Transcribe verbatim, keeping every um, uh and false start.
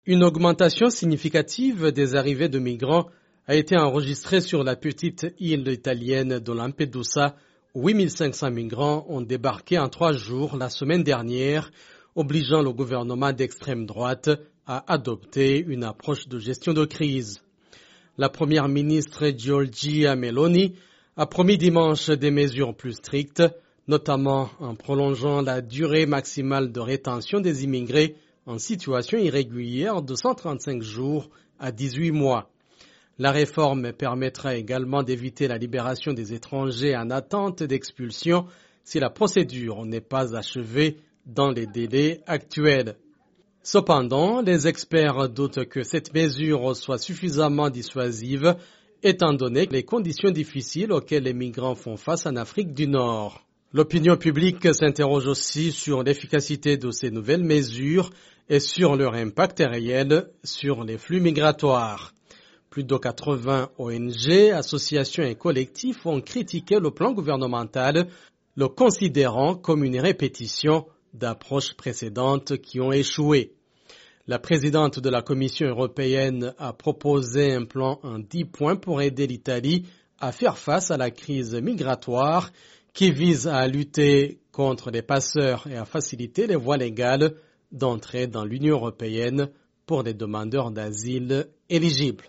Une augmentation significative des arrivées de migrants a été enregistrée sur la petite île italienne de Lampedusa, où huit mille cinq cents migrants ont débarqué en trois jours la semaine dernière, obligeant le gouvernement d'extrême droite à adopter une approche de gestion de crise. La première ministre Giorgia Meloni a promis dimanche des mesures plus strictes, notamment en prolongeant la durée maximale de rétention des immigrés en situation irrégulière de cent trente-cinq jours à dix-huit mois. La réforme permettra également d'éviter la libération des étrangers en attente d'expulsion si la procédure n'est pas achevée dans les délais actuels. Cependant, les experts doutent que cette mesure soit suffisamment dissuasive, étant donné les conditions difficiles auxquelles les migrants font face en Afrique du Nord. L'opinion publique s'interroge aussi sur l'efficacité de ces nouvelles mesures et sur leur impact réel sur les flux migratoires. Plus de quatre-vingts O N G, associations et collectifs ont critiqué le plan gouvernemental, le considérant comme une répétition d'approches précédentes qui ont échoué. La présidente de la Commission européenne a proposé un plan en dix points pour aider l'Italie à faire face à la crise migratoire qui vise à lutter contre les passeurs et à faciliter les voies légales d'entrée dans l'Union européenne pour les demandeurs d'asile éligibles.